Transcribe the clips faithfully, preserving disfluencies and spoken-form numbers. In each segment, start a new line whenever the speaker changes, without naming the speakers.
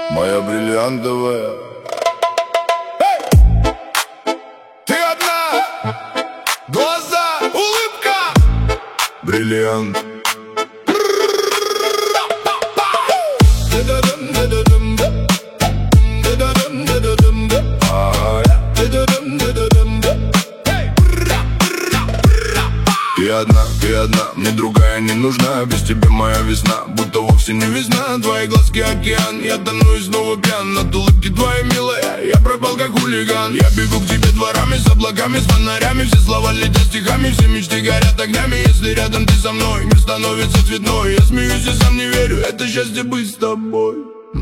моя бриллиантовая. Эй! Ты одна, глаза, улыбка, бриллиант. Ты одна, ты одна, мне другая не нужна. Без тебя моя весна, будто вовсе не весна. Твои глазки океан, я тону и снова пьян. От улыбки твоей, милая, я пропал как хулиган. Я бегу к тебе дворами, с облаками, с фонарями. Все слова летят стихами, все мечты горят огнями. Если рядом ты со мной, мир становится цветной. Я смеюсь и сам не верю, это счастье быть с тобой.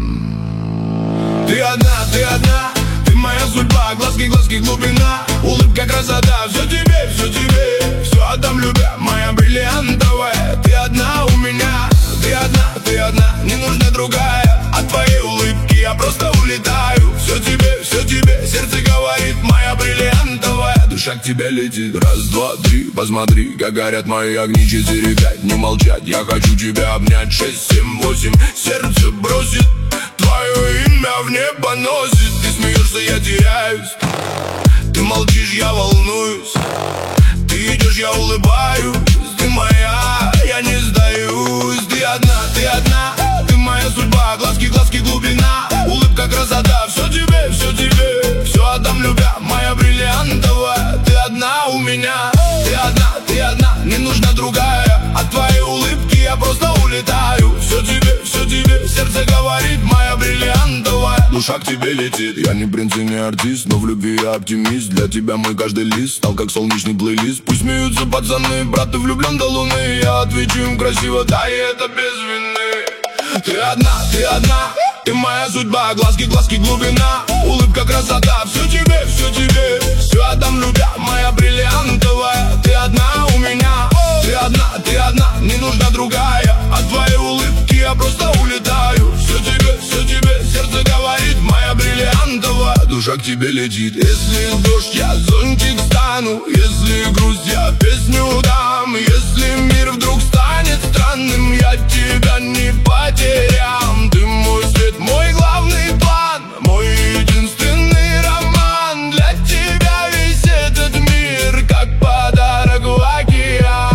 Ты одна, ты одна, ты моя судьба. Глазки, глазки, глубина, улыбка, красота. Все тебе, все тебе, все отдам, любя, моя бриллиантовая. Ты одна у меня, ты одна, ты одна, не нужна другая. От твоей улыбки я просто улетаю. Все тебе, все тебе, сердце говорит, моя бриллиантовая. Душа к тебе летит, раз, два, три, посмотри, как горят мои огни. Четыре, пять, не молчать, я хочу тебя обнять. Шесть, семь, восемь, сердце бросит, твое имя в небо носит. Ты смеешься, я теряюсь, ты молчишь, я волнуюсь. Ты идешь, я улыбаюсь. Ты моя, я не сдаюсь. Ты одна, ты одна, ты моя судьба. Глазки, глазки, глубина, улыбка, красота. Все тебе, все тебе, все отдам, любя, моя бриллиантовая. Ты одна у меня, ты одна, ты одна, не нужна другая. От твоей улыбки я просто улетаю. Все тебе, все тебе, сердце говорит, моя бриллиантовая. Душа к тебе летит, я не принц и не артист, но в любви я оптимист. Для тебя мой каждый лист стал как солнечный плейлист. Пусть смеются пацаны, брат, ты влюблен до луны. Я отвечу им красиво, да, и это без вины. Ты одна, ты одна, ты моя судьба. Глазки, глазки, глубина, улыбка, красота. Все тебе, все тебе, все отдам, любя, моя бриллиантовая. Ты одна у меня, ты одна, ты одна, не нужна другая. От твоей улыбки я просто улетаю. Все тебе, все тебе, сердце говорит, моя бриллиантовая. Душа к тебе летит. Если дождь, я зонтик стану. Если грусть, я песню дам. Если мир вдруг станет странным, я тебя не потерям. Ты мой свет, мой главный план, мой единственный роман. Для тебя весь этот мир как подарок в океан.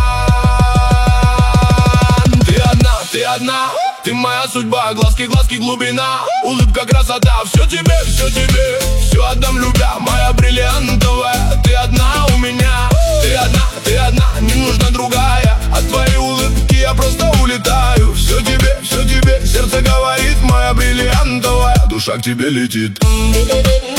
Ты одна, ты одна, ты моя судьба. Глазки, глазки, глубина, улыбка, красота. Все тебе, все тебе, все отдам, любя, моя бриллиантовая. Ты одна у меня, ты одна, ты одна, не нужна другая. От твоей улыбки я просто улетаю. Все тебе, все тебе, сердце говорит, моя бриллиантовая. Душа к тебе летит.